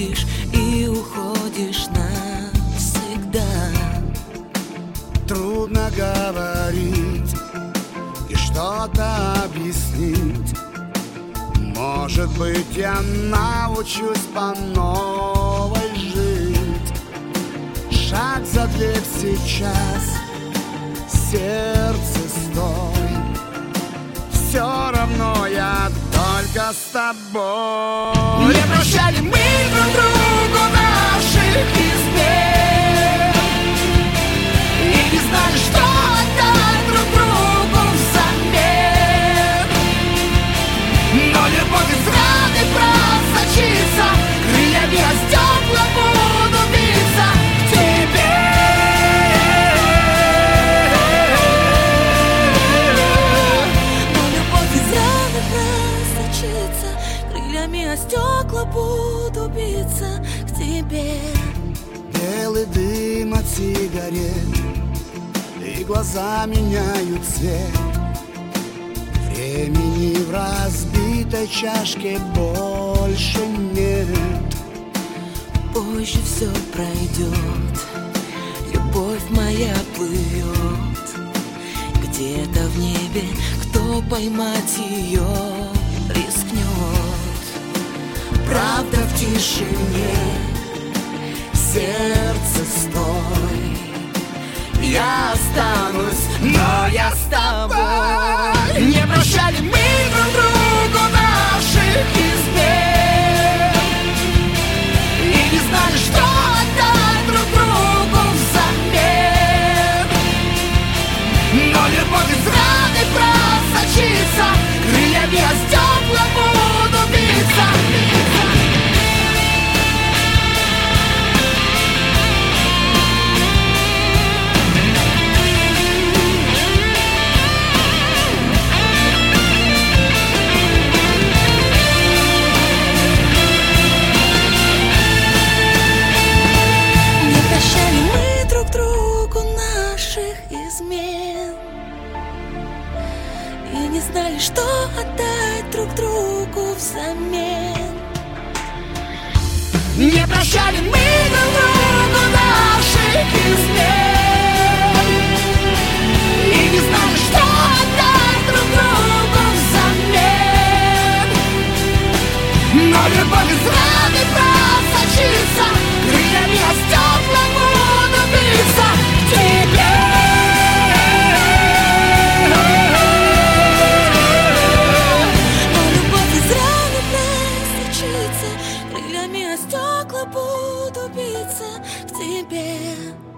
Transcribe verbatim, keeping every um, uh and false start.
приходишь и уходишь навсегда. Трудно говорить и что-то объяснить. Может быть, я научусь по новой жить. Шаг за дверь сейчас, сердце стой. Все равно я только с тобой. Не прощали мы друг другу наших измен и не знали, что отдать друг другу взамен. Но любовь из раны просочится, крыльями о стекла буду биться к тебе. Но любовь из раны просочится, крыльями о стекла буду биться к тебе. Белый дым от сигарет, и глаза меняют цвет. Времени в разбитой чашке больше нет. Позже все пройдет, любовь моя плывет. Где-то в небе кто поймать ее рискнет. Правда в тишине, сердце стой. Я останусь, но я с тобой. Не прощали мы друг другу наших измен и не знали, что отдать друг другу взамен. Но любовь из раны просочится, крыльями о стекла буду биться. И не знали, что отдать друг другу взамен. Не прощали мы друг другу наших измен и не знали, что отдать друг другу взамен. Но любовь из раны просочится, крыльями о стекла буду биться к тебе. Крыльями о стекла буду биться к тебе.